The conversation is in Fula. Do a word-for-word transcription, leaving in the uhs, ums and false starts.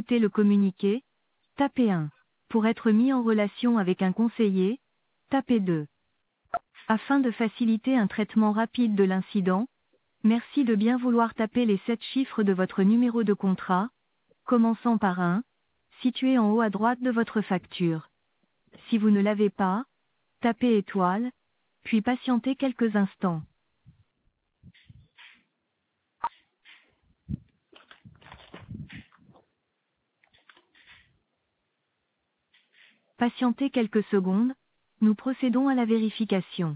consulter le communiqué, tapez un. Pour être mis en relation avec un conseiller, tapez deux. Afin de faciliter un traitement rapide de l'incident, merci de bien vouloir taper les sept chiffres de votre numéro de contrat, commençant par un, situé en haut à droite de votre facture. Si vous ne l'avez pas, tapez étoile, puis patientez quelques instants. Patientez quelques secondes, nous procédons à la vérification.